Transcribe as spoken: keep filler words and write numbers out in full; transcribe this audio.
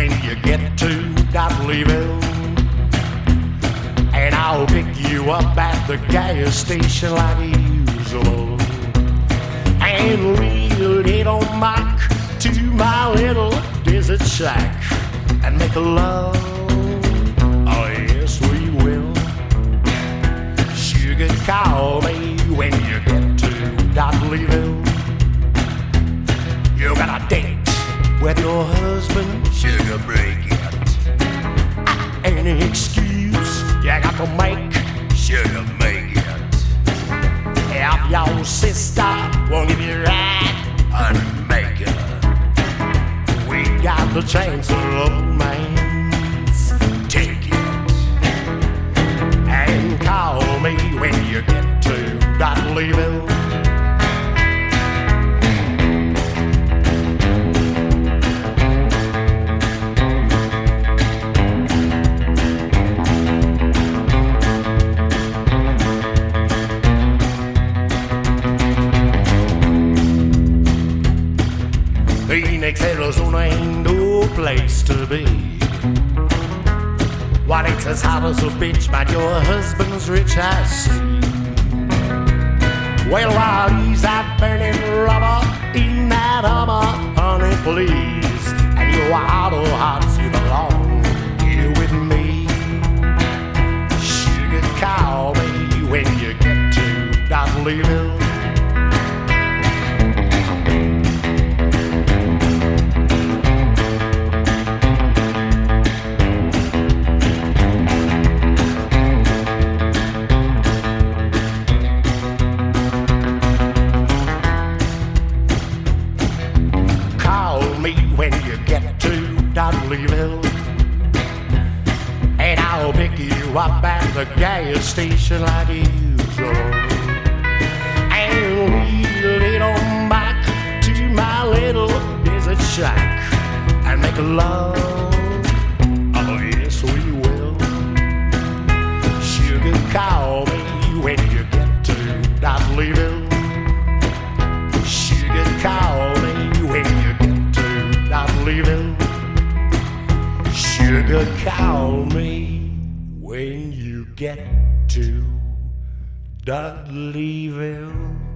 when you get to Dudleyville. And I'll pick you up at the gas station like usual. And we'll head on back to my little desert shack and make love. Oh yes, we will. Sugar, call me when you get to Dudleyville. You got a date with your husband, sugar, break it. Any excuse you got to make, sugar, make it. Help your sister won't give you right and make it. We got the chance of romance, take it. And call me when you get to Dudleyville. Phoenix, Arizona ain't no place to be. While it's as hot as a bitch, but your husband's rich, I see. Well, while he's out burning rubber in that Hummer, honey, please. And your auto hearts, you belong here with me. Sugar, call me when you get to Dudleyville. When you get to Dudleyville, and I'll pick you up at the gas station like usual. And we'll head on back to my little desert shack and make love. Oh yes, we will. Sugar, call me when you get to Dudleyville. Sugar, call me when you get Dudleyville. Sugar, call me when you get to Dudleyville.